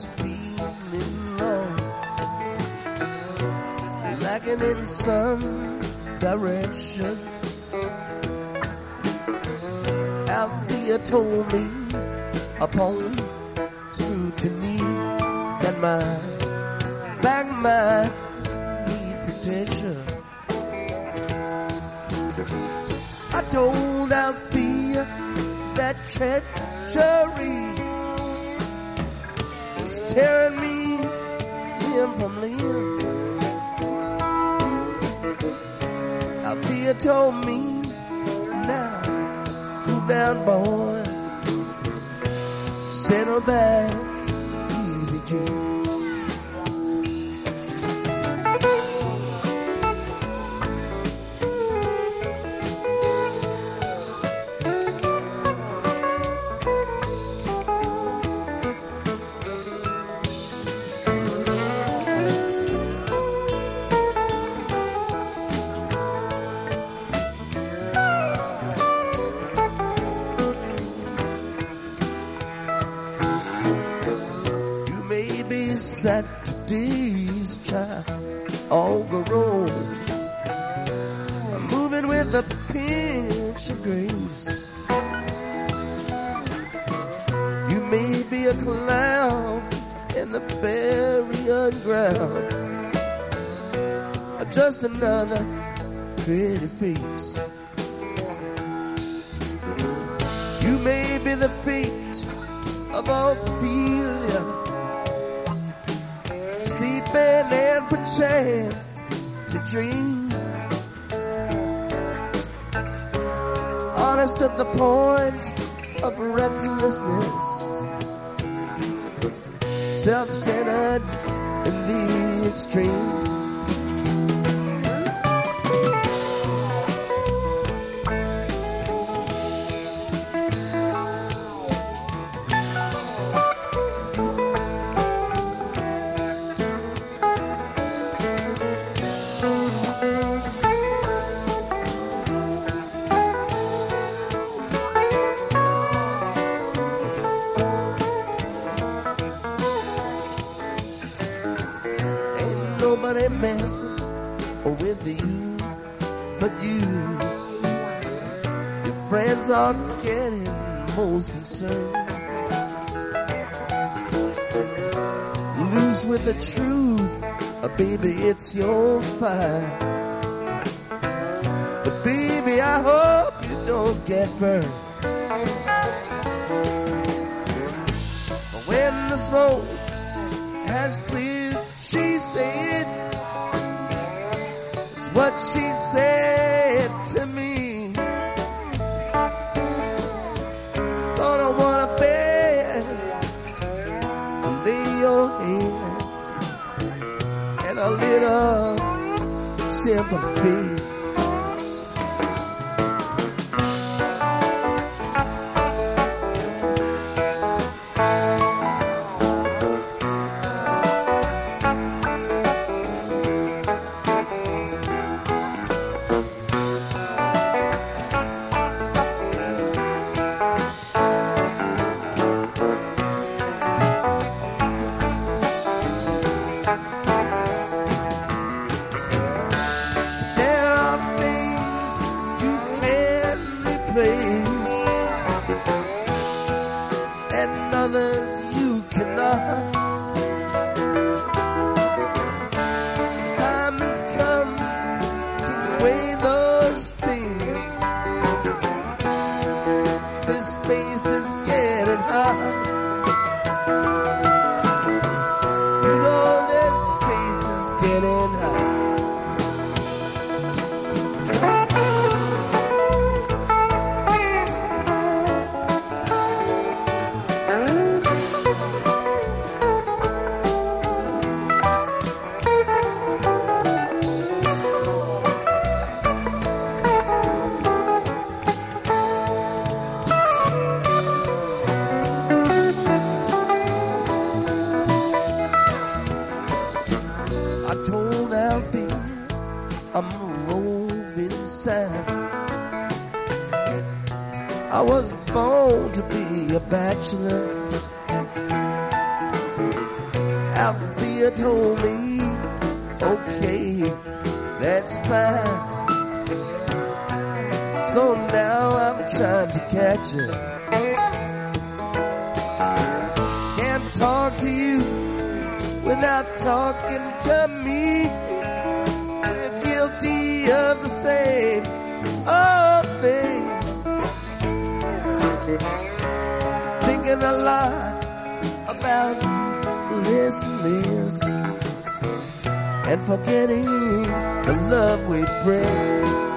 feeling lost, lacking in some direction. Althea told me upon scrutiny that my back might need protection. I told Althea that treachery was tearing me limb from limb. Althea told me, now, cool down, boy, settle back, easy, Jim. Saturday's child, all grown, moving with a pinch of grace. You may be a clown in the burial ground, or just another pretty face. You may be the fate of Ophelia, sleeping and perchance to dream, honest to the point of recklessness, self-centered in the extreme. Messing with you, but you, your friends are getting most concerned. Loose with the truth, baby, it's your fight. But baby, I hope you don't get burned. When the smoke has cleared, she said, what she said to me. Gonna wanna beg to lay your hand and a little sympathy. And others you cannot. Time has come to weigh those things. This space is getting hot. You know this space is getting hot. I told Althea I'm a roving sad. I was born to be a bachelor. Althea told me, okay, that's fine. So now I'm trying to catch her. Can't talk to you without talking to me. We're guilty of the same old thing. Thinking a lot about this and this, and forgetting the love we bring.